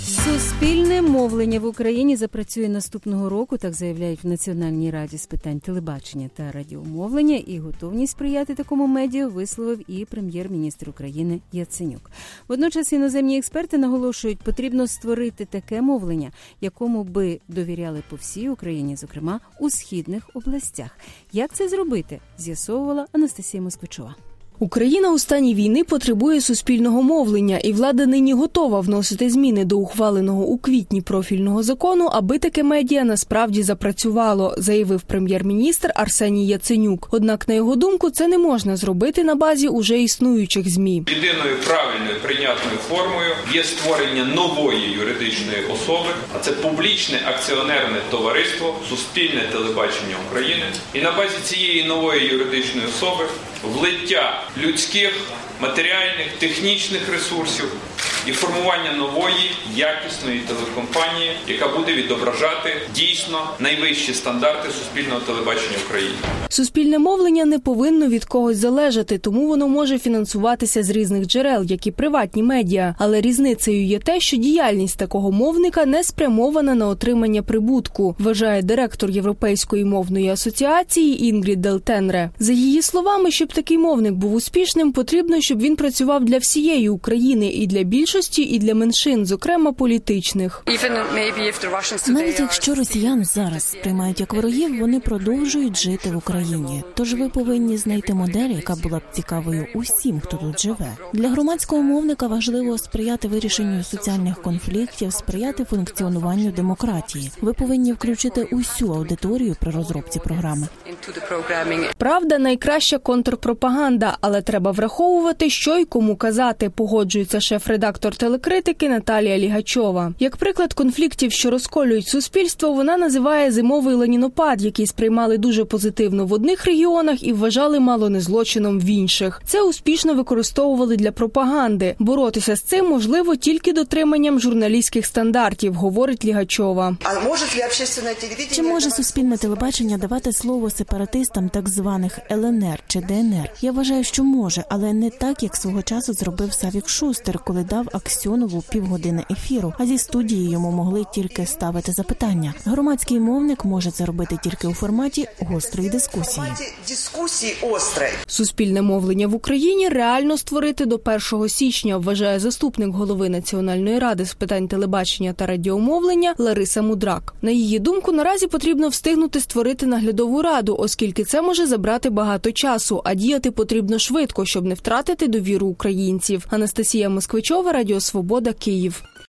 Суспільне мовлення в Україні запрацює наступного року, так заявляють в Національній раді з питань телебачення та радіомовлення, і готовність сприяти такому медіа висловив і прем'єр-міністр України Яценюк. Водночас іноземні експерти наголошують, потрібно створити таке мовлення, якому би довіряли по всій Україні, зокрема у східних областях. Як це зробити, з'ясовувала Анастасія Москвичова. Україна у стані війни потребує суспільного мовлення, і влада нині готова вносити зміни до ухваленого у квітні профільного закону, аби таке медіа насправді запрацювало, заявив прем'єр-міністр Арсеній Яценюк. Однак, на його думку, це не можна зробити на базі уже існуючих ЗМІ. Єдиною правильною прийнятною формою є створення нової юридичної особи, а це публічне акціонерне товариство «Суспільне телебачення України». І на базі цієї нової юридичної особи влиття людських, матеріальних, технічних ресурсів і формування нової, якісної телекомпанії, яка буде відображати дійсно найвищі стандарти суспільного телебачення України. Суспільне мовлення не повинно від когось залежати, тому воно може фінансуватися з різних джерел, як і приватні медіа. Але різницею є те, що діяльність такого мовника не спрямована на отримання прибутку, вважає директор Європейської мовної асоціації Інгрід Делтенре. За її словами, щоб такий мовник був успішним, потрібно, щоб він працював для всієї України і для більшості, і для меншин, зокрема політичних. Навіть якщо росіян зараз сприймають як ворогів, вони продовжують жити в Україні. Тож ви повинні знайти модель, яка була б цікавою усім, хто тут живе. Для громадського мовника важливо сприяти вирішенню соціальних конфліктів, сприяти функціонуванню демократії. Ви повинні включити усю аудиторію при розробці програми. Правда, найкраща контрпропаганда, але треба враховувати, що й кому казати, погоджується шеф-редактор телекритики Наталія Лігачова. Як приклад конфліктів, що розколюють суспільство, вона називає зимовий ленінопад, який сприймали дуже позитивно в одних регіонах і вважали мало не злочином в інших. Це успішно використовували для пропаганди. Боротися з цим можливо тільки дотриманням журналістських стандартів, говорить Лігачова. Чи може суспільне телебачення давати слово сепаратистам так званих ЛНР чи ДНР? Я вважаю, що може, але не так, як свого часу зробив Савік Шустер, коли дав Аксьонову півгодини ефіру, а зі студії йому могли тільки ставити запитання. Громадський мовник може це робити тільки у форматі гострої дискусії. Суспільне мовлення в Україні реально створити до 1 січня, вважає заступник голови Національної ради з питань телебачення та радіомовлення Лариса Мудрак. На її думку, наразі потрібно встигнути створити наглядову раду, оскільки це може забрати багато часу, а діяти потрібно швидко, щоб не втратити довіру українців. Анастасія Москвичова, Радіо Свобода, Київ.